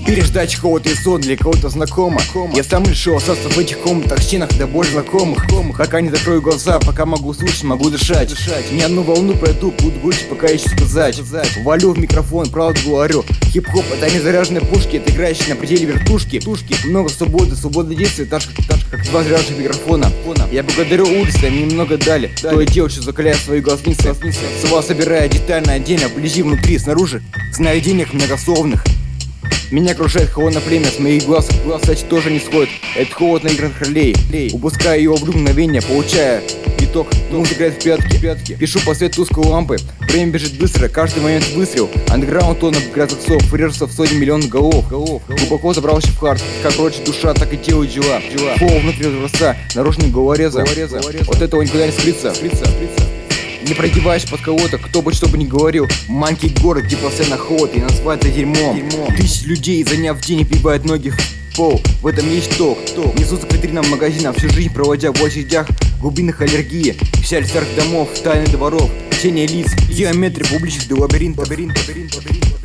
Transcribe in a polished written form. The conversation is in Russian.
Переждать кого-то и сон для кого-то знакомо. Я сам решил остаться в этих комнатах, стенах до боли знакомых. Пока не закрою глаза, пока могу слышать, могу дышать. Ни одну волну пройду, буду говорить, пока еще сказать. Валю в микрофон, правду говорю. Хип-хоп — это не заряженные пушки, это играющие на пределе вертушки. Много свободы действия, так как два заряженных микрофона. Я благодарю улицы, мне немного дали. То и дело, что закаляю свои глазницы. Слова собирая детально, отдельно, вблизи, внутри, снаружи. Знаю денег многословных. Меня окружает холодное племя, с моих глаз, кстати, тоже не сходит. Это холод на играх ролей. Упуская его в мгновение, получая итог. Музыка играет в пятки. Пишу по свету тусклой лампы. Время бежит быстро, каждый момент выстрел. Андеграунд тонов грязных фрирсов, сотни миллионов голов. Глубоко забрался в хард. Как прочит душа, так и делает дела. Фол внутреннего дворца, наружный головореза. Вот этого никуда не скрыться. Не продеваешь под кого-то, кто бы что бы ни говорил. Маленький город, где постоянно холод, и назвать это дерьмом. Тысячи людей, заняв день, пибают ноги в пол. В этом есть толк. Несутся к витринам магазинам, всю жизнь проводя в очередях, глубинных аллергии, печаль старых домов, тайны дворов, тени лиц, геометрии публичных до лабиринта.